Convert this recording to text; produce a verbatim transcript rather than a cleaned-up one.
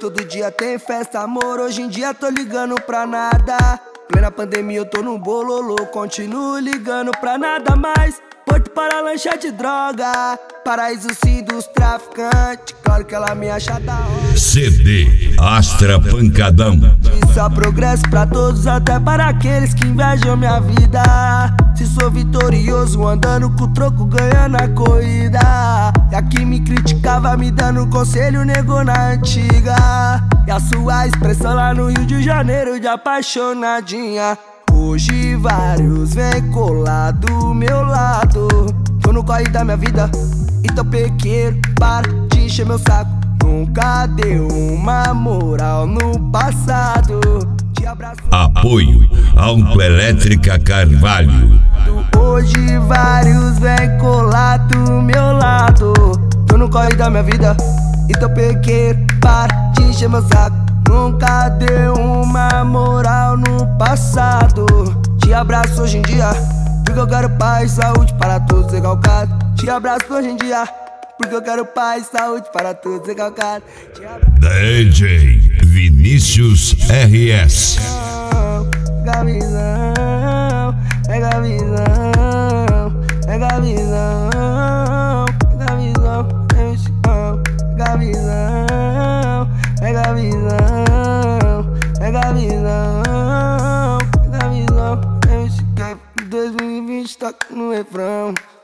Todo dia tem festa, amor, hoje em dia tô ligando pra nada. Plena pandemia eu tô no bololô, continuo ligando pra nada mais. Porto para lancha de droga, paraíso sim dos traficantes. Claro que ela me acha da hora. C D Astra Pancadão. Isso é progresso pra todos, até para aqueles que invejam minha vida. Se sou vitorioso, andando com o troco, ganhando a corrida. E a que me criticava, me dando conselho, negou na antiga. E a sua expressão lá no Rio de Janeiro, de apaixonadinha. Hoje vários vem colar do meu lado. Tô no corre da minha vida, então pequeno, para de encher meu saco. Nunca deu uma moral no passado. Te abraço. Apoio Autoelétrica Carvalho. Hoje vários vem colar do meu lado. Tô no corre da minha vida, então pequeno, para de encher meu saco. Nunca deu uma moral no passado. Te abraço hoje em dia, porque eu quero paz e saúde para todos recalcados. Te abraço hoje em dia, porque eu quero paz e saúde para todos recalcados. D J Vinícius R S. Pega a visão, pega a visão, pega a visão, pega a visão, pega a visão, pega a visão, pega a visão, pega a visão. dois mil e vinte tá no refrão.